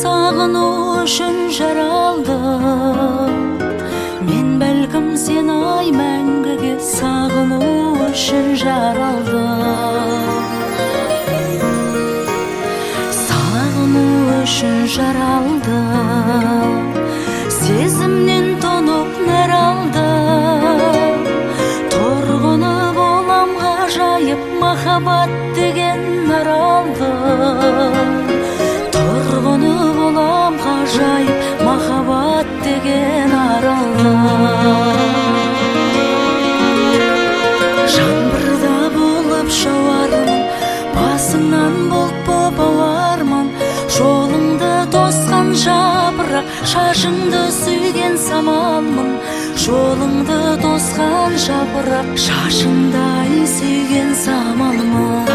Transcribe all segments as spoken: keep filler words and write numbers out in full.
сағыну үшін жаралдым. Мен бәлкім сен ай мәңгіге сағыну үшін жаралдым. Сағыну үшін жаралдым. Сезімнен тонып нәр алдым. Тұрғыны болам ғажайып махаббат деген аралдым. Тұрғыны болам ғажайып махаббат деген аралдым. Жаңбырда болып жауармын, басыңнан бұлт боп ауармын. Жолыңды тосқан жапырақ, шашыңды сүйген самалмын. Жолыңды тосқан жапырақ, шашыңдай сүйген самалмын.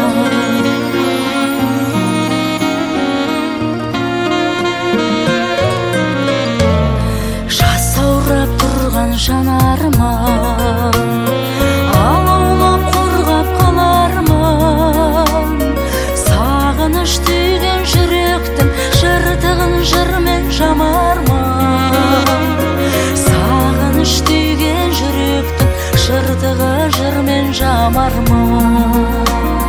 Жасаурап тұрған жанарыма алаулап қорғап қалармын. Сағыныш түйген жүректің жыртығын жырмен жамармын. Сағыныш түйген жүректің жыртығы жырмен жамармын.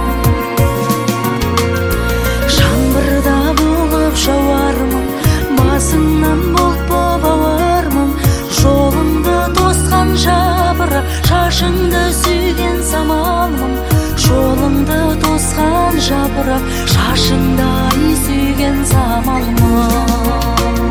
Жаңбырда болып жауармын, басыңнан бұлт боп ауармын. Жолыңды тосқан жапырақ, шашыңды сүйген самалмын. Жолыңды тосқан жапырақ, шашыңдай сүйген самалмын.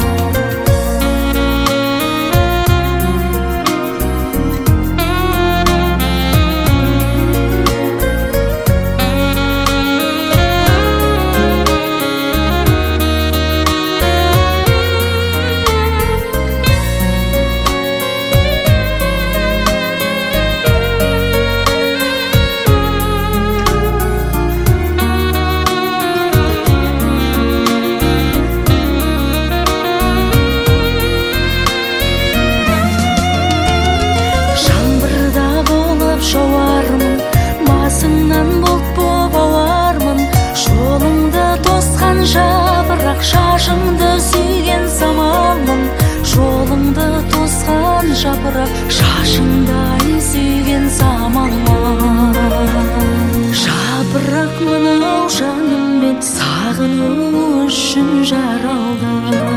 Жауармын, басыңнан бұлт боп ауармын. Жолыңды тосқан жапырақ, шашыңды сүйген самалмын. Жолыңды тосқан жапырақ, шашыңдай сүйген самалмын. Жапырақ мынау жаным, мен сағыну үшін жаралдым.